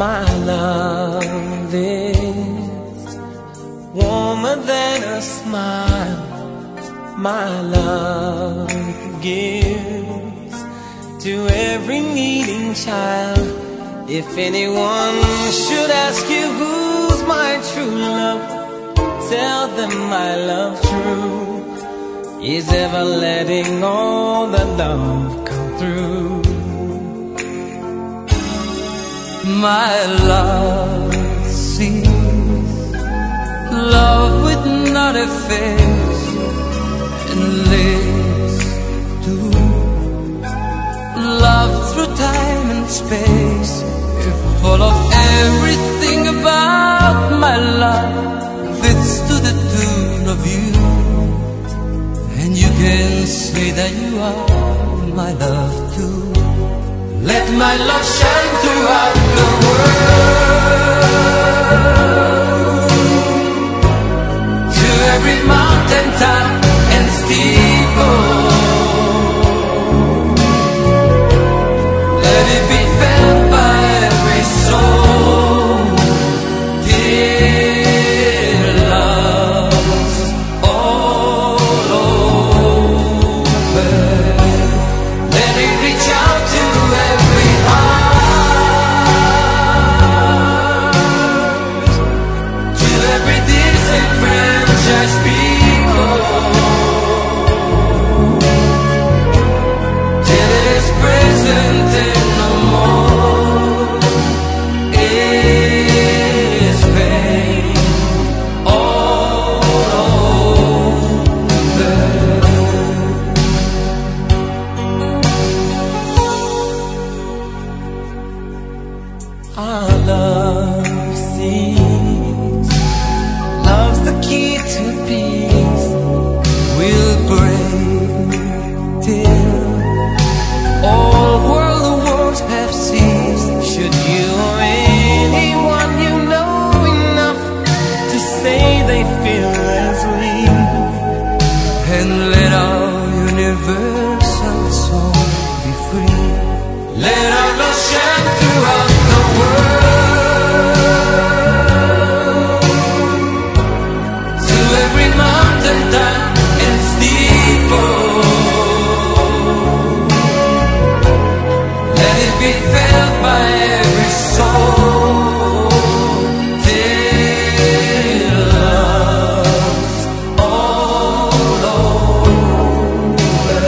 My love is warmer than a smile. My love gives to every needing child. If anyone should ask you who's my true love, tell them my love true is ever letting all the love come through. My love sees love with not a face and lives to love through time and space. You're full of everything about my love fits to the tune of you, and you can say that you are my love too. Let my love shine throughout the world, to every mountain top and steeple. Let it be felt by every soul. Dear love's all over. Let it reach out to every heart, to every disenfranchised people, till it is present and no more is pain all over. Our love sees love's the key to peace. We'll break till all world wars have ceased. Should you or anyone you know enough to say they feel as we, and let our universal soul be free. Let our love shine throughout the world, to every mountain top and steeple. Let it be felt by every soul. Till love's all over.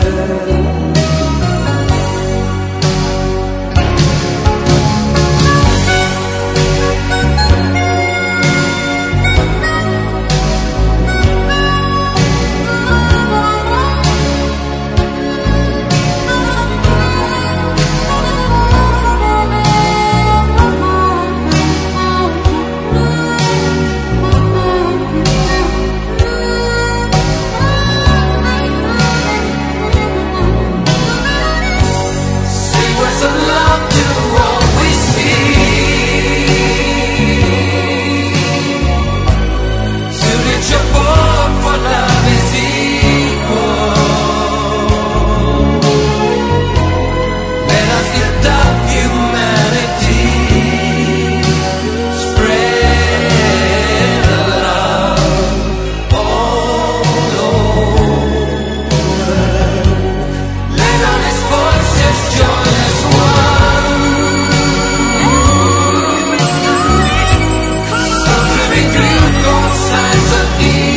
Say words of love to all we see, to reach a forth for love is equal. Let us lift up humanity, spread love all over. Let honest voices join as one, so to recruit all signs of evil.